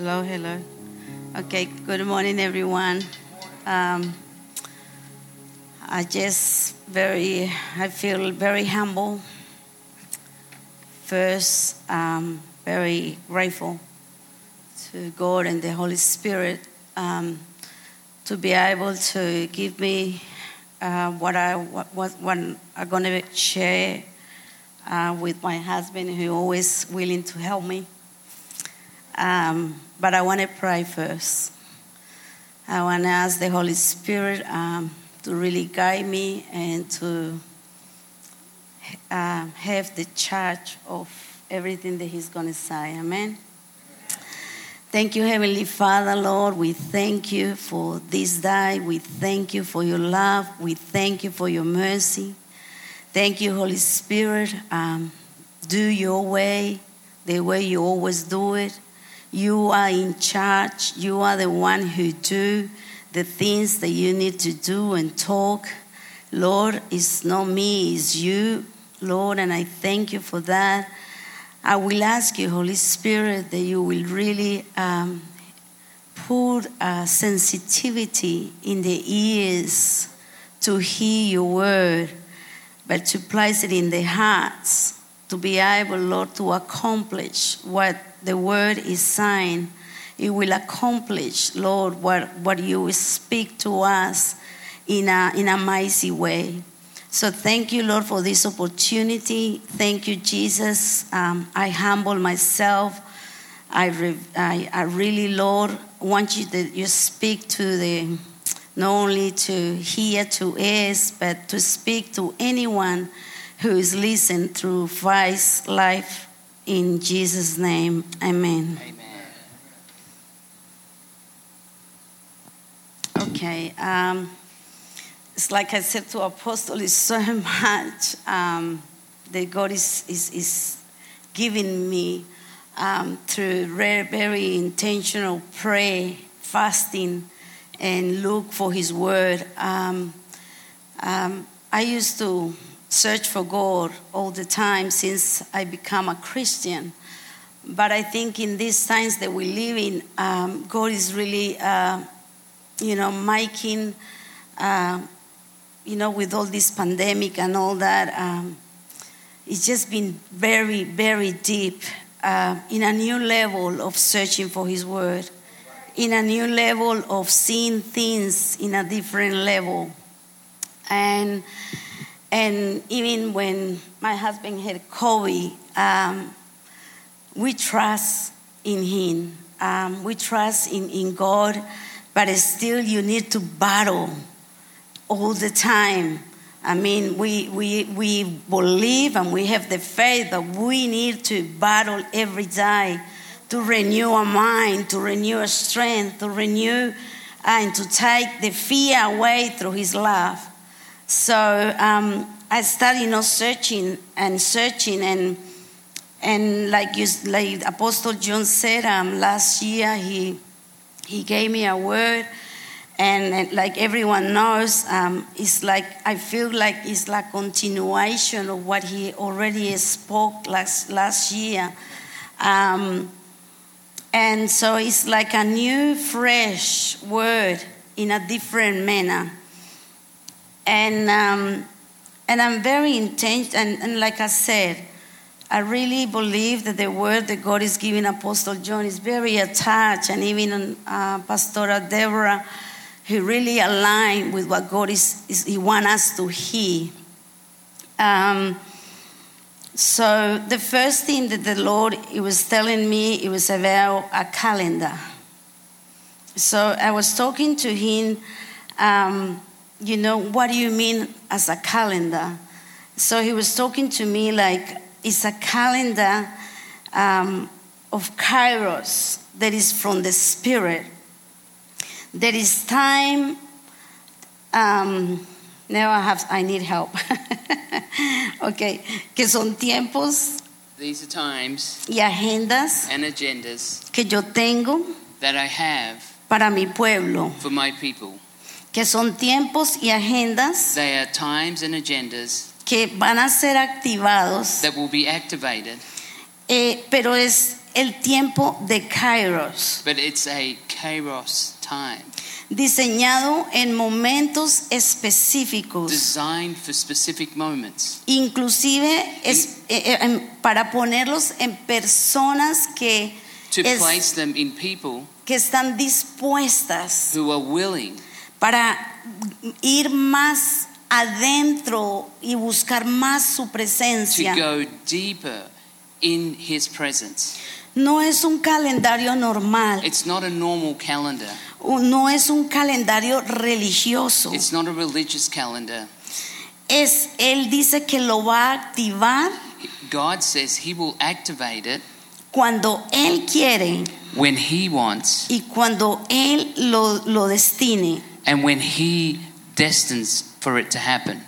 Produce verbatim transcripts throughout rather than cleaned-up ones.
Hello, hello. Okay, good morning, everyone. Um, I just very, I feel very humble. First, um, very grateful to God and the Holy Spirit um, to be able to give me uh, what I what, what, what I'm going to share uh, with my husband, who always willing to help me. Um, but I want to pray first. I want to ask the Holy Spirit um, to really guide me and to uh, have the charge of everything that He's going to say. Amen. Thank you, Heavenly Father, Lord. We thank you for this day. We thank you for your love. We thank you for your mercy. Thank you, Holy Spirit. Um, do your way, the way you always do it. You are in charge. You are the one who do the things that you need to do and talk. Lord, it's not me, it's you, Lord, and I thank you for that. I will ask you, Holy Spirit, that you will really um, put a sensitivity in the ears to hear your word, but to place it in the hearts, to be able, Lord, to accomplish what the word is saying. It will accomplish, Lord, what, what you will speak to us in a, in a mighty way. So thank you, Lord, for this opportunity. Thank you, Jesus. Um, I humble myself. I, re, I, I really, Lord, want you to you speak to the, not only to hear to ears, but to speak to anyone who is listening through Christ's life. In Jesus' name, amen. Amen. Okay. Um, it's like I said to Apostle, it's so much um, that God is, is, is giving me um, through very, very intentional prayer, fasting, and look for His word. Um, um, I used to search for God all the time since I become a Christian. But I think in these times that we live in, um, God is really, uh, you know, making, uh, you know, with all this pandemic and all that, um, it's just been very, very deep uh, in a new level of searching for His word, in a new level of seeing things in a different level. And And even when my husband had COVID, um, we trust in Him. Um, we trust in, in God, but still you need to battle all the time. I mean, we, we, we believe and we have the faith that we need to battle every day to renew our mind, to renew our strength, to renew and to take the fear away through His love. So um, I started, you know, searching and searching, and and like you, like Apostle John said, um, last year he he gave me a word, and, and like everyone knows, um, it's like I feel like it's like continuation of what he already spoke last last year, um, and so it's like a new, fresh word in a different manner. And um, and I'm very intense, and, and like I said, I really believe that the word that God is giving Apostle John is very attached, and even uh, Pastora Deborah, who really aligned with what God is, is He wants us to hear. Um, so the first thing that the Lord He was telling me, it was about a calendar. So I was talking to Him. Um, You know, what do you mean as a calendar? So he was talking to me like it's a calendar um, of Kairos that is from the Spirit. There is time. Um, now I have. I need help. Okay, que son tiempos. These are times y agendas and agendas que yo tengo that I have para mi pueblo. For my people. Que son tiempos y agendas They are times and agendas que van a ser activados, that will be activated. eh, pero es el tiempo de Kairos, but it's a kairos time, diseñado en momentos específicos, designed for specific moments, inclusive es, eh, eh, para ponerlos en personas que, to es- place them in people que están dispuestas who are willing para ir más adentro y buscar más su to presencia. go deeper in His presence. No es un calendario normal, It's not a normal calendar. no es un calendario religioso. It's not a religious calendar. Es, él dice que lo va a activar God says He will activate it cuando él quiere when He wants y cuando él lo, lo destine. and when He destines for it to happen.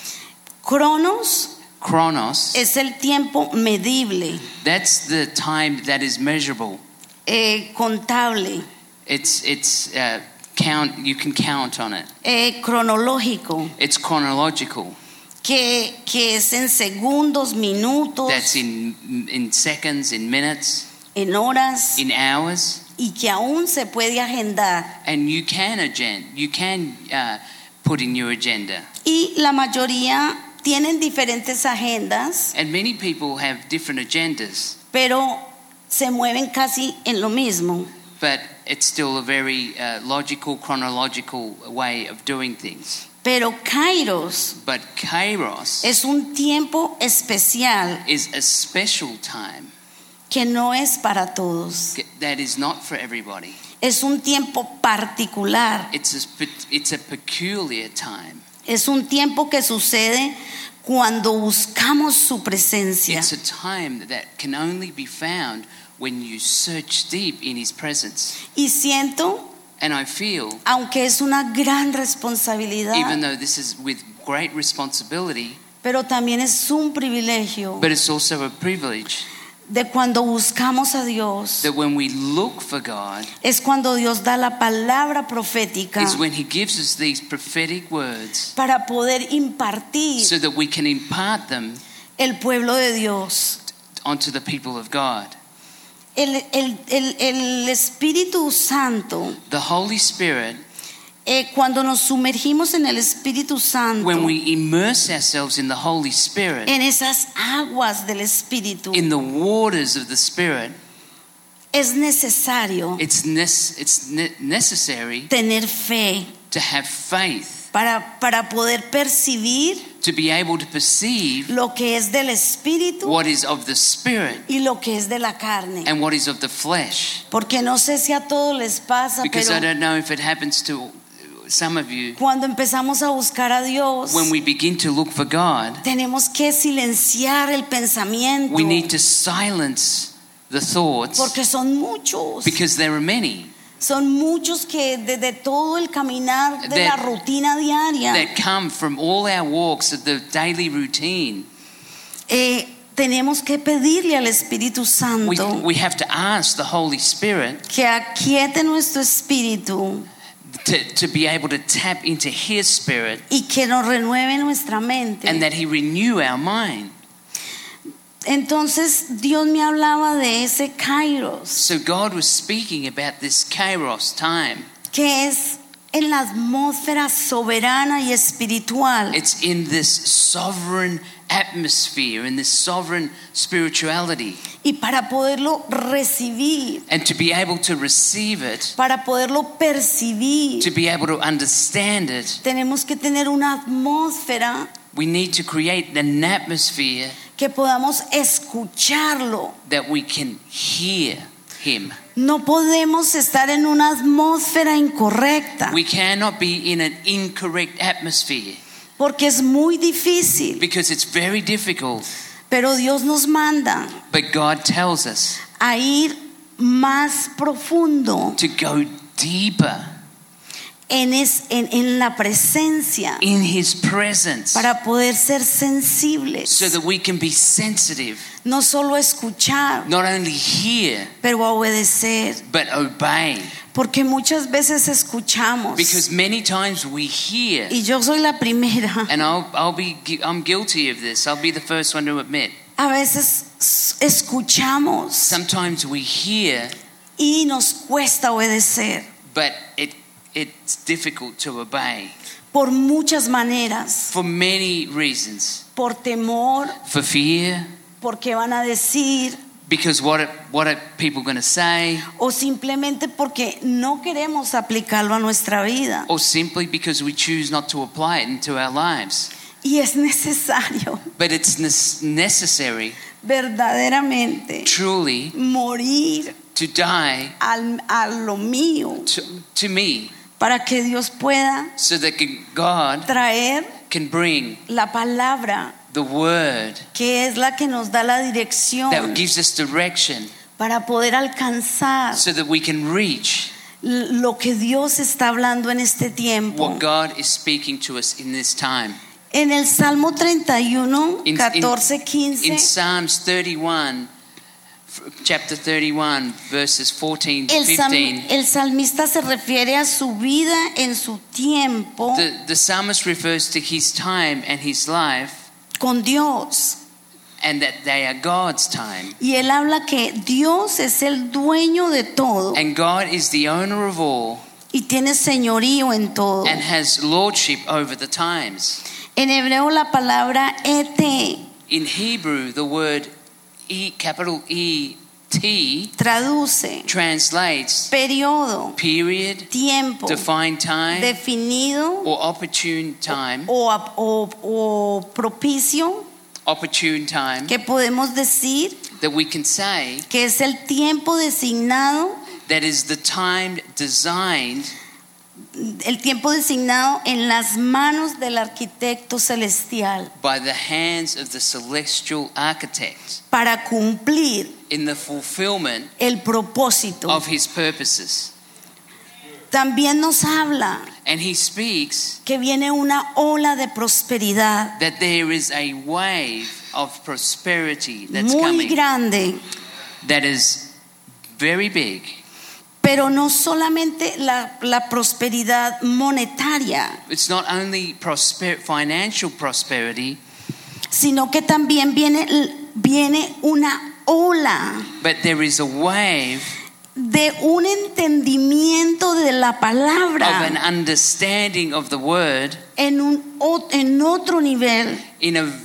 Cronos Chronos, es el tiempo medible, that's the time that is measurable. eh, contable, It's it's uh, count. You can count on it. eh, cronológico, It's chronological. que, que es en segundos, minutos, That's in in seconds, in minutes, en horas, in hours, y que aún se puede agendar. and you can agenda. You can uh, put in your agenda. Y la mayoría tienen diferentes agendas, And many people have different agendas, pero se mueven casi en lo mismo. but it's still a very uh, logical, chronological way of doing things. Pero Kairos But Kairos es un tiempo especial is a special time que no es para todos. that is not for everybody. Es un tiempo particular. It's a, it's a peculiar time. Es un tiempo que sucede cuando buscamos su presencia. It's a time that can only be found when you search deep in His presence. Y siento, And I feel, aunque es una gran even responsabilidad, though this is with great responsibility, pero también es un privilegio but it's also a privilege de cuando buscamos a Dios. that when we look for God, Es cuando Dios da la palabra profética is when He gives us these prophetic words para poder impartir so that we can impart them el pueblo de Dios. onto the people of God. El, el, el, el Espíritu Santo, The Holy Spirit, eh, cuando nos sumergimos en el Espíritu Santo, when we immerse ourselves in the Holy Spirit, en esas aguas del Espíritu, in the waters of the Spirit, es necesario it's, nec- it's ne- necessary tener fe to have faith, para, para poder percibir to be able to perceive lo que es del Espíritu what is of the Spirit y lo que es de la carne. and what is of the flesh. Porque no sé si a todos les pasa, Because I pero don't know if it happens to some of you, cuando empezamos a buscar a Dios, when we begin to look for God, tenemos que silenciar el pensamiento, we need to silence the thoughts porque son muchos. because there are many Son muchos que desde todo el caminar de That- la rutina diaria that come from all our walks of the daily routine. eh, tenemos que pedirle al Espíritu We, Santo we have to ask the Holy Spirit que aquiete nuestro espíritu to, to be able to tap into His Spirit y que nos renueve nuestra mente. and that He renew our mind. Entonces Dios me hablaba de ese Kairos, So God was speaking about this Kairos time. que es en la atmósfera soberana y espiritual. It's in this sovereign atmosphere, in this sovereign spirituality. Y para poderlo recibir, And to be able to receive it, para poderlo percibir, to be able to understand it, tenemos que tener una atmósfera we need to create an atmosphere que podamos escucharlo. that we can hear Him. No podemos estar en una atmósfera incorrecta, We cannot be in an incorrect atmosphere porque es muy difícil, because it's very difficult. pero Dios nos manda But God tells us a ir más profundo to go deeper en, es, en, en la presencia in His presence para poder ser sensibles, so that we can be sensitive, no solo escuchar, not only hear, pero obedecer, but obey. porque muchas veces escuchamos Because many times we hear, y yo soy la primera. and I'll, I'll be, I'm guilty of this. I'll be the first one to admit. A veces escuchamos Sometimes we hear, y nos cuesta obedecer but it it's difficult to obey por muchas maneras, for many reasons. por temor, For fear, porque van a decir, because what are, what are people going to say, o simplemente porque no queremos aplicarlo a nuestra vida. or simply because we choose not to apply it into our lives. Y es necesario But it's nes- necessary, verdaderamente truly, morir to die al, a lo mío to, to me, para que Dios pueda so that God traer can bring la palabra the word que es la que nos da la that dirección gives us direction, para poder alcanzar so that we can reach lo que Dios está hablando en este tiempo. what God is speaking to us in this time. En el Salmo treinta y uno, In- in- catorce, In quince, Psalms thirty-one, f- chapter thirty-one, verses fourteen to el, sal- fifteen, el salmista se refiere a su vida en su tiempo the, the psalmist refers to his time and his life, con Dios. and that they are God's time. Y él habla que Dios es el dueño de todo And God is the owner of all y tiene señorío en todo. and has lordship over the times. En hebreo la palabra et In Hebrew, the word E, capital E T, traduce translates periodo, period, tiempo, defined time, definido or opportune time, o, o- o propicio, opportune time, que podemos decir that we can say que es el tiempo designado, that is the time designed, el tiempo designado en las manos del arquitecto celestial by the hands of the celestial architect para cumplir in the fulfillment el propósito. of his purposes. También nos habla And he speaks que viene una ola de prosperidad that there is a wave of prosperity that's muy coming grande, that is very big. pero no solamente la, la prosperidad monetaria, It's not only prosper, financial prosperity, sino que también viene, viene una ola but there is a wave de un entendimiento de la of an palabra understanding of the word en, un, o- en otro nivel, in a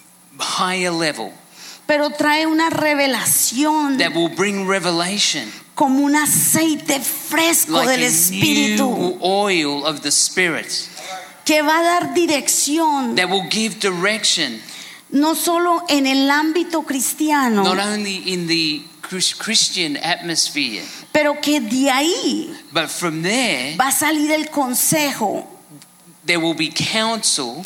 higher level pero trae una revelación that will bring revelation, como un aceite fresco like del a Espíritu new oil of the Spirit que va a dar dirección that will give direction, no solo en el ámbito cristiano, not only in the Chris- Christian atmosphere, pero que de ahí but from there va a salir el consejo there will be counsel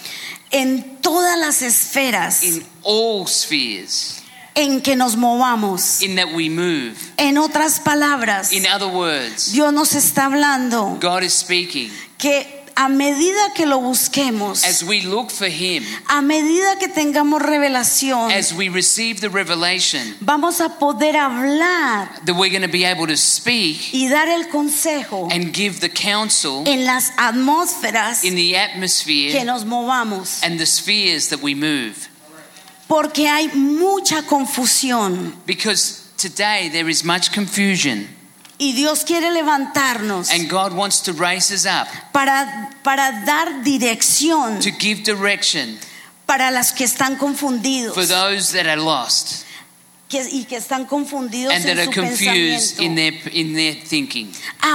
en todas las esferas in all spheres en que nos movamos. in that we move. En otras palabras, In other words, Dios nos está hablando God is speaking. que a medida que lo busquemos, As we look for Him, a medida que tengamos revelación, as we receive the revelation, vamos a poder hablar that we're going to be able to speak y dar el consejo and give the counsel en las atmósferas in the que atmosphere nos movamos, and the spheres that we move. porque hay mucha confusión Because today there is much confusion, y Dios quiere levantarnos and God wants to raise us up para, para dar dirección to give direction para las que están confundidos for those that are lost que, y que están confundidos and that en are su confused in pensamiento, their in their thinking.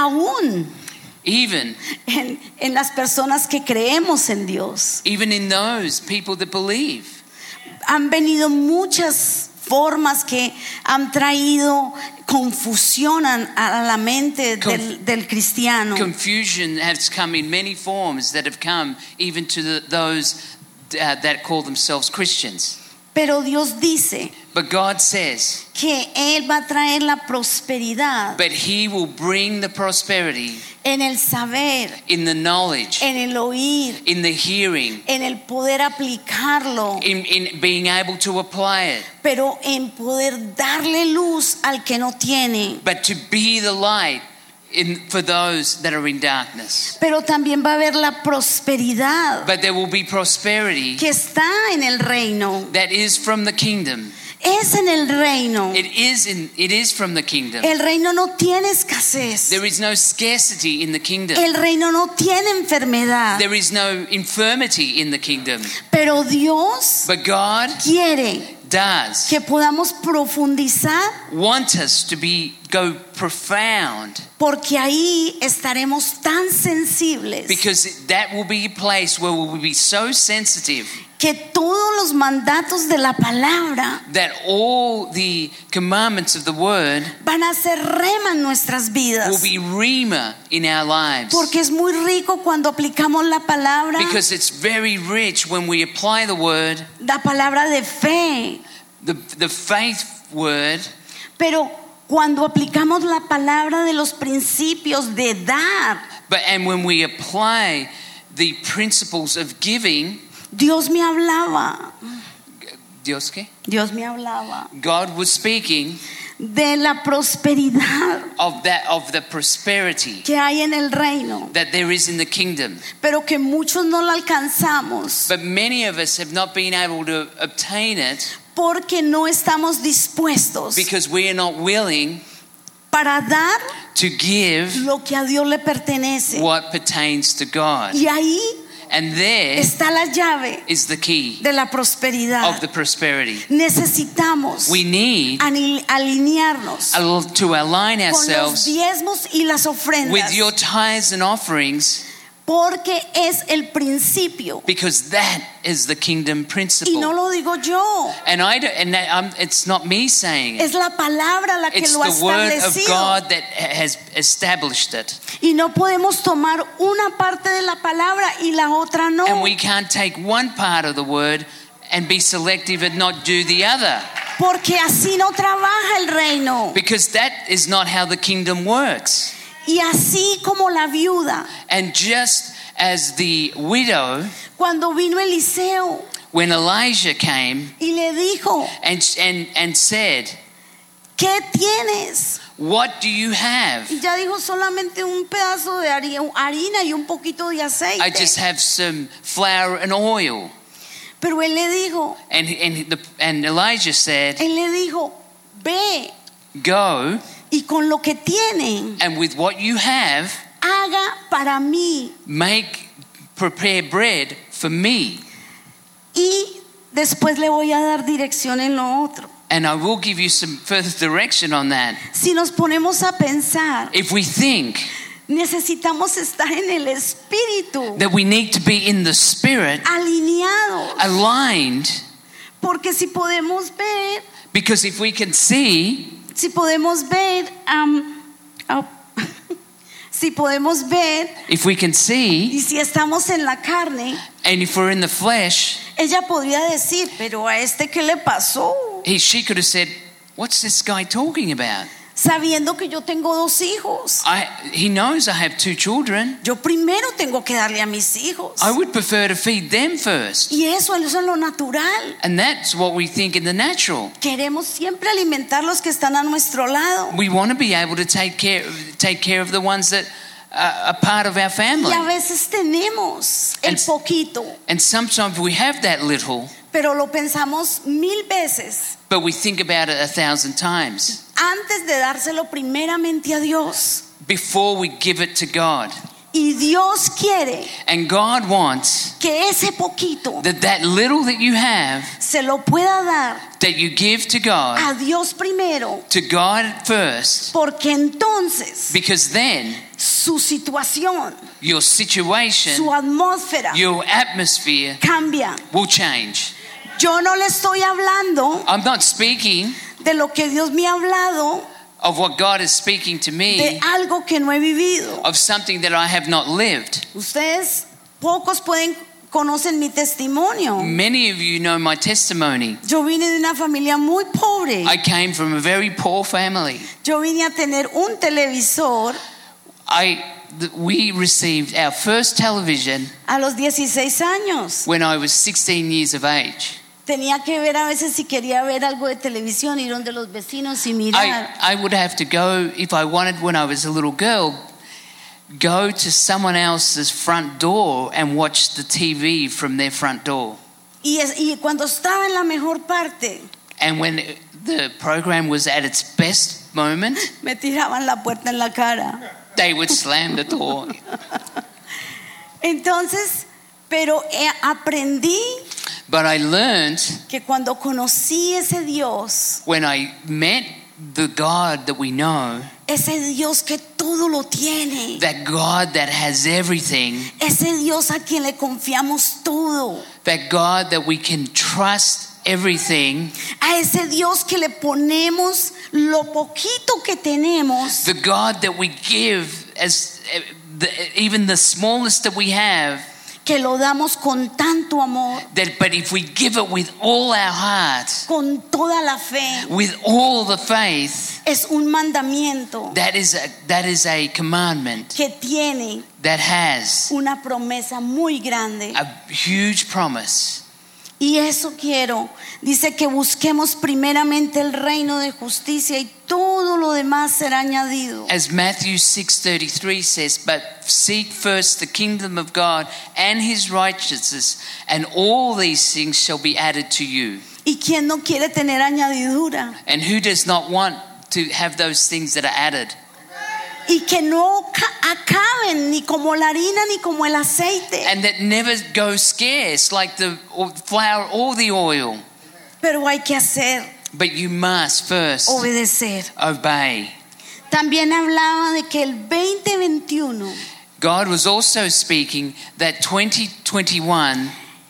aún Even en, en las personas que creemos en Dios. even in those people that believe. Han venido muchas formas que han traído confusión a, a la mente del, del cristiano. Confusion has come in many forms that have come even to the, those uh, that call themselves Christians. Pero Dios dice But God says, que Él va a traer la prosperidad but He will bring the prosperity en el saber, in the knowledge, en el oír, in the hearing, en el poder aplicarlo, in, in being able to apply it, pero en poder darle luz al que no tiene. but to be the light in, for those that are in darkness. Pero también va a haber la prosperidad But there will be prosperity que está en el reino, that is from the kingdom Es en el reino. It is in it is from the kingdom. El reino no tiene escasez. There is no scarcity in the kingdom. El reino no tiene enfermedad. There is no infirmity in the kingdom. Pero Dios But God quiere does que podamos profundizar, want us to be go profound, porque ahí estaremos tan sensibles because that will be a place where we will be so sensitive que todos los mandatos de la palabra that all the commandments of the word van a ser rema en nuestras vidas. will be rhema in our lives. Porque es muy rico cuando aplicamos la palabra, Because it's very rich when we apply the word, la palabra de fe. the, the faith word, Pero cuando aplicamos la palabra de los principios de dar, but and when we apply the principles of giving, Dios me hablaba, Dios qué? Dios me hablaba God was speaking de la prosperidad of that of the prosperity que hay en el reino, that there is in the kingdom. pero que muchos no la alcanzamos But many of us have not been able to obtain it porque no estamos dispuestos because we are not willing para dar to give lo que a Dios le pertenece. what pertains to God. Y ahí And there está la llave is the key de la prosperidad. of the prosperity. Necesitamos We need ani- alinearnos a- to align con los ourselves diezmos y las with ofrendas, your tithes and offerings, porque es el principio because that is the kingdom y principle. no lo digo yo, And I don't, and that, um, it's not me saying it. es la palabra la que It's lo ha the word of establecido. God that has established it. Y no podemos tomar una parte de la palabra y la otra no, And we can't take one part of the word and be selective and not do the other, porque así no trabaja el reino. because that is not how the kingdom works. Y así como la viuda, And just as the widow, cuando vino Eliseo when Elijah came y le dijo, and and and said, ¿qué tienes? "What do you have?" Y ya dijo solamente un pedazo de harina, harina y un poquito de aceite. I just have some flour and oil. Pero él le dijo, And and the, and Elijah said, él le dijo, ve "Go y con lo que tienen and with what you have, haga para mí. make prepare bread for me, Y después le voy a dar dirección en lo otro. and I will give you some further direction on that." Si nos ponemos a pensar, If we think necesitamos estar en el espíritu, that we need to be in the spirit, alineados, aligned, porque si podemos ver, because if we can see, si podemos ver, um, oh, si podemos ver, if we can see, y si estamos en la carne, and if we're in the flesh, ella podría decir, pero a este qué le pasó, he, she could have said, "What's this guy talking about? sabiendo que yo tengo dos hijos. I, he knows I have two children. Yo primero tengo que darle a mis hijos. I would prefer to feed them first." Y eso, eso es lo natural. And that's what we think in the natural. Queremos siempre alimentar los que están a nuestro lado. We want to be able to take care, take care of the ones that are a part of our family. Y a veces tenemos el And- poquito, And sometimes we have that little, pero lo pensamos mil veces but we think about it a thousand times antes de dárselo primeramente a Dios. before we give it to God. Y Dios quiere And God wants que ese poquito that that little that you have, se lo pueda dar that you give to God, a Dios primero, to God first, porque entonces because then su situación, your situation, su atmósfera your atmosphere cambia. will change. Yo no le estoy hablando I'm not speaking de lo que Dios me ha hablado, of what God is speaking to de me, algo que no he vivido. of something that I have not lived. Ustedes pocos pueden conocen mi testimonio. Many of you know my testimony. Yo vine de una familia muy pobre. I came from a very poor family. Yo vine a tener un televisor I th- we received our first television a los dieciséis años. when I was sixteen years of age. Tenía que ver a veces si quería ver algo de televisión, ir donde los vecinos y I, mirar. I would have to go, if I wanted when I was a little girl, go to someone else's front door and watch the T V from their front door. Y, es- y cuando estaba en la mejor parte, And when the program was at its best moment, me tiraban la puerta en la cara. they would slam the door. Entonces, pero eh, aprendí But I learned que cuando conocí ese Dios, when I met the God that we know, ese Dios que todo lo tiene, that God that has everything, ese Dios a quien le confiamos todo, that God that we can trust everything, a ese Dios que le ponemos lo poquito que tenemos, the God that we give as uh, the, even the smallest that we have, que lo damos con tanto amor, that but if we give it with all our heart, con toda la fe, with all the faith, es un mandamiento that is a, that is a commandment que tiene that has una promesa muy grande. a huge promise. Y eso quiero. Dice que busquemos primeramente el reino de justicia y todo lo demás será añadido. As Matthew six thirty-three says, but seek first the kingdom of God and his righteousness, and all these things shall be added to you. ¿Y quién no quiere tener añadidura? And who does not want to have those things that are added? Y que no ca- acaben ni como la harina ni como el aceite. And that never go scarce, like the flour or the oil. Pero hay que hacer, But you must first obedecer. obey. También hablaba de que el veinte veintiuno God was also speaking that twenty twenty-one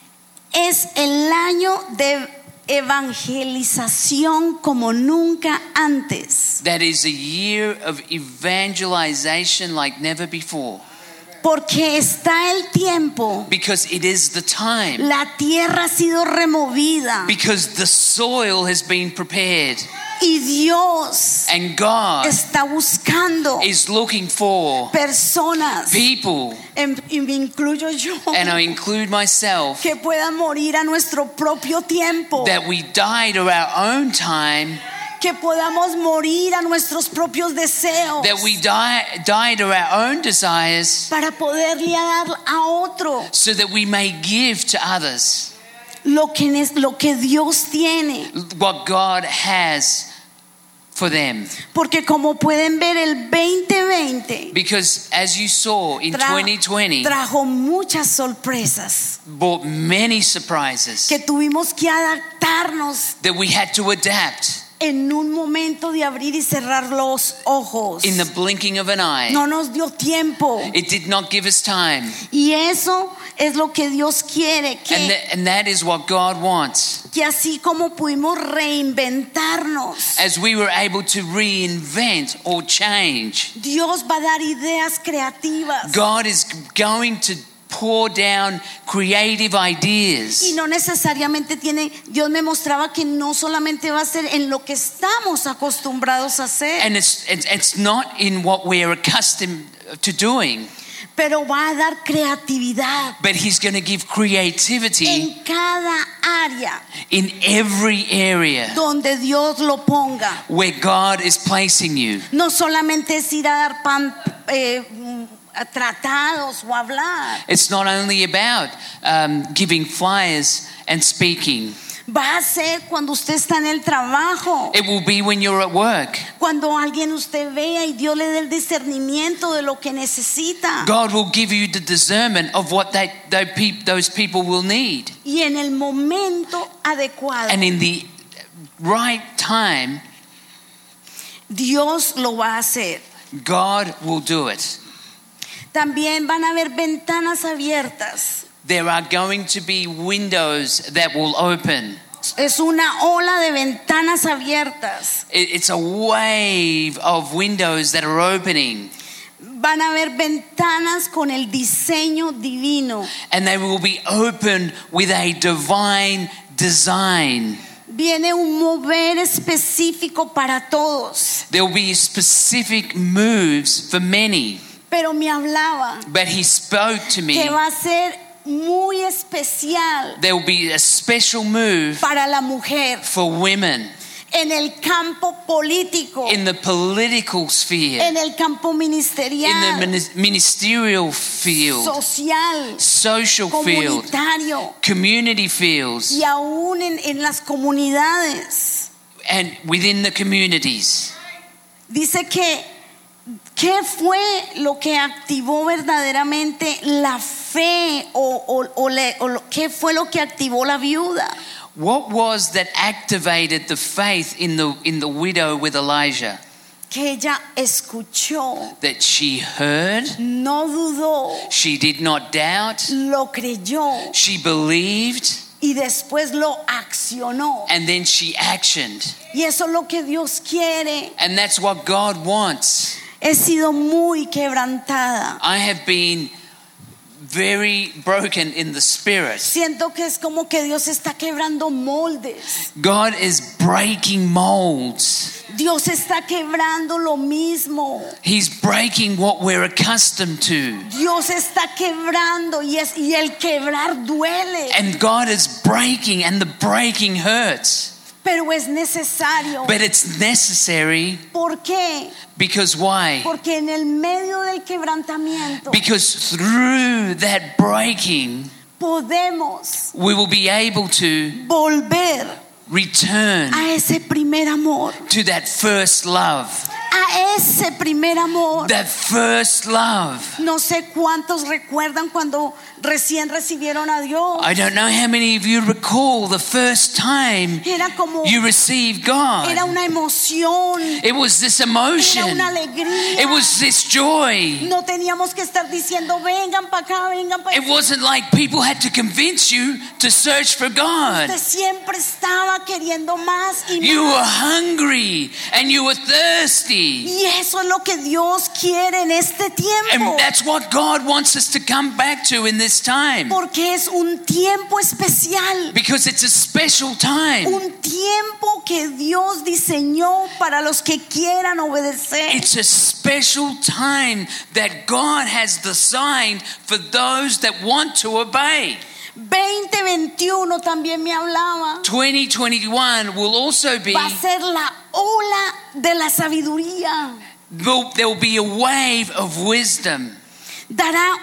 es el año de evangelización como nunca antes. that is a year of evangelization like never before. Porque está el tiempo. Because it is the time. La tierra ha sido removida. Because the soil has been prepared. Y Dios And God está buscando is looking for personas, people, en- y me incluyo yo, and I include myself, que puedan morir a nuestro propio tiempo, that we died at our own time, que podamos morir a nuestros propios deseos, that we die, died of our own desires, para poderle dar a otro so that we may give to others lo que, es, lo que Dios tiene. what God has for them. Porque como pueden ver, el veinte veinte Because as you saw in tra- twenty twenty, trajo muchas sorpresas brought many surprises que tuvimos que adaptarnos that we had to adapt en un momento de abrir y cerrar los ojos. in the blinking of an eye. No nos dio tiempo. It did not give us time. Y eso es lo que Dios quiere, And, que, th- and that is what God wants. que así como pudimos reinventarnos, As we were able to reinvent or change, Dios va a dar ideas creativas. God is going to pour down creative Y ideas. no necesariamente tiene, Dios me mostraba que no solamente va a ser en lo que estamos acostumbrados a hacer, And it's, it's, it's not in what we're accustomed to doing, pero va a dar creatividad but He's going to give creativity en cada área in every area donde Dios lo ponga. where God is placing you. No solamente es ir a dar pan, eh, a tratados o hablar. It's not only about um, giving flyers and speaking. Va a ser cuando usted está en el trabajo, It will be when you're at work. cuando alguien usted vea y Dios le dé el discernimiento de lo que necesita. God will give you the discernment of what that, those peop- those people will need. Y en el momento adecuado, And in the right time, Dios lo va a hacer. God will do it. También van a haber ventanas abiertas. There are going to be windows that will open. Es una ola de ventanas abiertas. It- It's a wave of windows that are opening. Van a haber ventanas con el diseño divino. And they will be opened with a divine design. Viene un mover específico para todos. There will be specific moves for many. Pero me hablaba But He spoke to me. que va a ser muy especial There will be a special move para la mujer for women en el campo político, in the political sphere, en el campo in the ministerial, minis- ministerial field, social, social field, comunitario community fields, y aún en, en las comunidades. and within the communities. Dice que ¿qué fue lo que activó verdaderamente la fe o, o, o, le, o lo, qué fue lo que activó la viuda? What was that activated the faith in the in the widow with Elijah? Que ella escuchó, That she heard, no dudó, she did not doubt, lo creyó she believed, y después lo accionó. and then she actioned. Y eso es lo que Dios quiere. And that's what God wants. He sido muy quebrantada. I have been very broken in the spirit. Siento que es como que Dios está quebrando moldes. God is breaking molds. Dios está quebrando lo mismo. He's breaking what we're accustomed to. Dios está quebrando y, es, y el quebrar duele. And God is breaking, and the breaking hurts. Pero es necesario. But it's necessary. ¿Por qué? Because why? Porque en el medio del quebrantamiento Because through that breaking, podemos we will be able to volver return a ese primer amor. to that first love. A ese primer amor. That first love. No sé cuántos recuerdan cuando recién recibieron a Dios. I don't know how many of you recall the first time Era como, you received God. era una emoción, It was this era emotion. una alegría. It was this joy. No teníamos que estar diciendo, vengan para acá, vengan para It acá. wasn't like people had to convince you to search for God. Usted siempre estaba queriendo más y You were más. hungry and you were thirsty. Y eso es lo que Dios quiere en este tiempo. And that's what God wants us to come back to in this time. Porque es un tiempo especial. Because it's a special time. Un tiempo que Dios diseñó para los que quieran obedecer. It's a special time that God has designed for those that want to obey. veinte veintiuno también me hablaba. twenty twenty-one will also be, Va a ser la ola de la sabiduría. there will be a wave of wisdom. Dará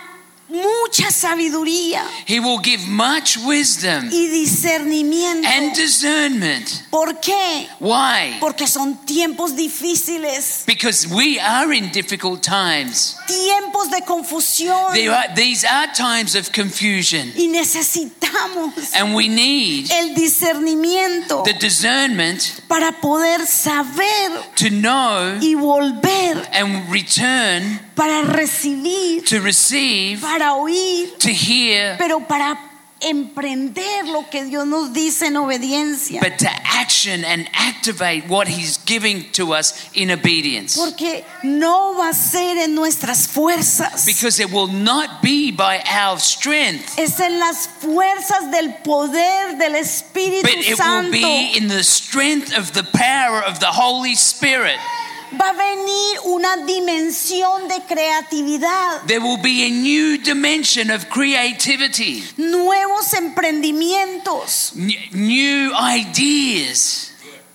mucha sabiduría He will give much wisdom y discernimiento. and discernment. ¿Por qué? Why? Porque son tiempos difíciles, Because we are in difficult times. tiempos de confusión There are, these are times of confusion, y necesitamos and we need el discernimiento the discernment para poder saber to know y volver, and return para recibir, to receive, para oír, to hear, pero para emprender lo que Dios nos dice en obediencia. but to action and activate what He's giving to us in obedience. Porque no va a ser en nuestras fuerzas, Because it will not be by our strength, es en las fuerzas del poder del Espíritu but it will Santo. be in the strength of the power of the Holy Spirit. Va a venir una dimensión de creatividad, There will be a new dimension of creativity, nuevos emprendimientos, n- new ideas,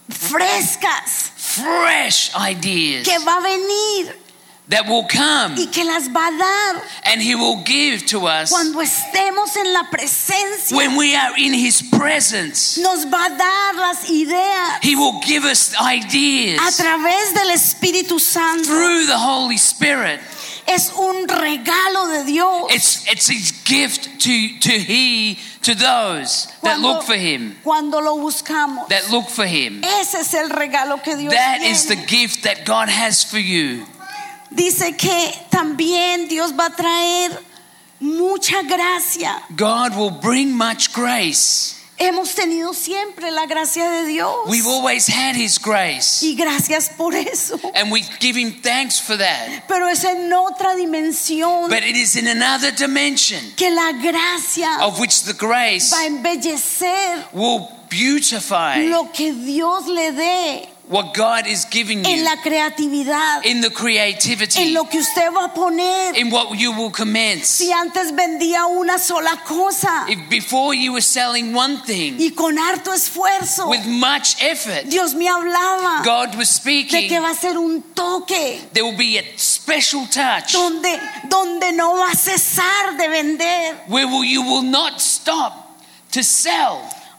frescas, fresh ideas que va a venir that will come, y que las va a dar and He will give to us cuando estemos en la presencia. when we are in His presence. Nos va a dar las ideas He will give us a ideas través del Espíritu Santo. through the Holy Spirit. Es un regalo de Dios. It's it's His gift to to He to those that Cuando- look for Him, Cuando lo buscamos. that look for Him. Ese es el regalo que Dios That tiene. is the gift that God has for you. Dice que también Dios va a traer mucha gracia. God will bring much grace. Hemos tenido siempre la gracia de Dios. We've always had His grace, Y gracias por eso. and we give Him thanks for that. Pero es en otra dimensión But it is in another dimension que la gracia of which the grace va a embellecer will beautify lo que Dios le dé what God is giving en you la creatividad, in the en creativity, lo que usted va a poner. in what you will commence. Si antes vendía una sola cosa If before you were selling one thing y con harto esfuerzo, with much effort, Dios me hablaba God was de speaking, que va a ser un toque there will be a special touch donde, donde no va a cesar de vender. where will, you will not stop to sell.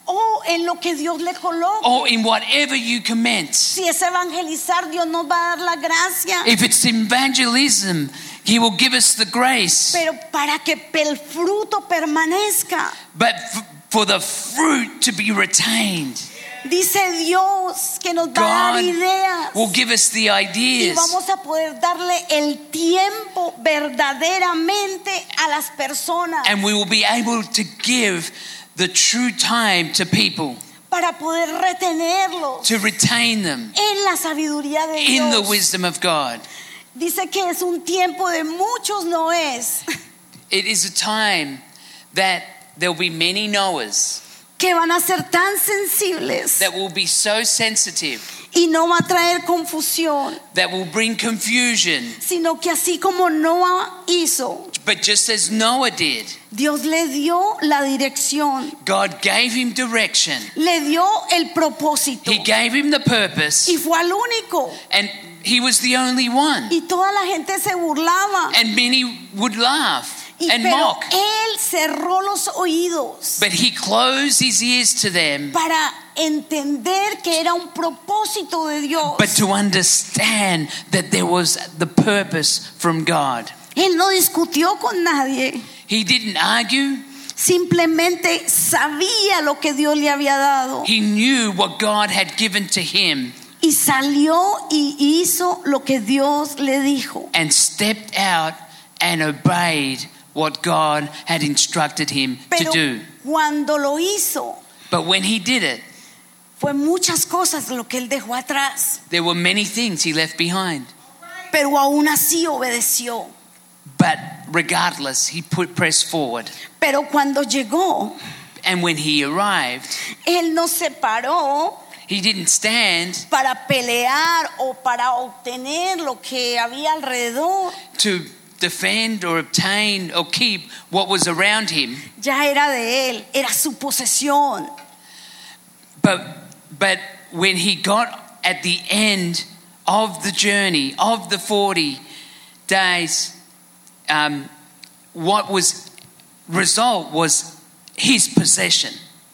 o en lo que Dios le coloque. or in whatever you commence. Si es evangelizar, Dios nos va a dar la gracia. If it's evangelism, He will give us the grace. Pero para que el fruto permanezca. But f- for the fruit to be retained, Dice Dios que nos va a dar God ideas. will give us the Y ideas. vamos a poder darle el tiempo verdaderamente a las personas And we will be able to give the true time to people, para poder retenerlos to retain them en la sabiduría de in the Dios. wisdom of God. Dice que es un tiempo de muchos noes, It is a time that there will be many Noahs que van a ser tan sensibles that will be so sensitive, y no va a traer confusión, that will bring confusion. sino que así como Noah hizo, But just as Noah did, Dios le dio la dirección, God gave him direction. le dio el propósito He gave him the purpose, y fue al único. and he was the only one. Y toda la gente se burlaba. And many would laugh Y, and pero mock. él cerró los oídos But he closed his ears to them, para entender que era un propósito de Dios. but to understand that there was the purpose from God. Él no discutió con nadie, He didn't argue. simplemente sabía lo que Dios le había dado He knew what God had given to him y salió y hizo lo que Dios le dijo. and stepped out and obeyed what God had instructed him to Pero do. cuando lo hizo, But when he did it, fue muchas cosas lo que él dejó atrás, there were many things he left behind. pero aún así obedeció. But regardless, he put pressed forward. Pero cuando llegó, And when he arrived, él no se paró he didn't stand para pelear o para obtener lo que había alrededor. to defend or obtain or keep what was around him. Ya era de él, era su posesión. But but when he got at the end of the journey of the forty days, um, what was result was his possession.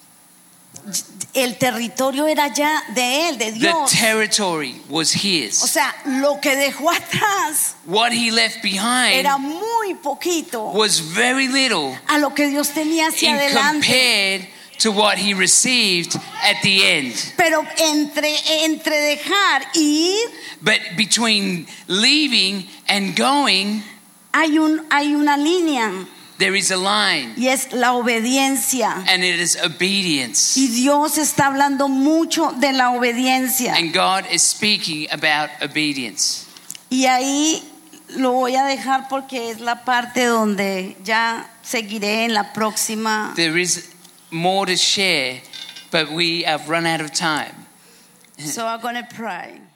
El territorio era ya de él, de The Dios. territory was O his. sea, lo que dejó atrás What he left behind era muy poquito was very little a lo que Dios tenía hacia in adelante. compared to what he received at the end. Pero entre, entre dejar y ir But between leaving and going, hay, un, hay una línea there is a line, y es la obediencia. and it is obedience. Y Dios está hablando mucho de la obediencia. And God is speaking about obedience. Y ahí lo voy a dejar porque es la parte donde ya seguiré en la próxima. There is more to share, but we have run out of time. So I'm going to pray.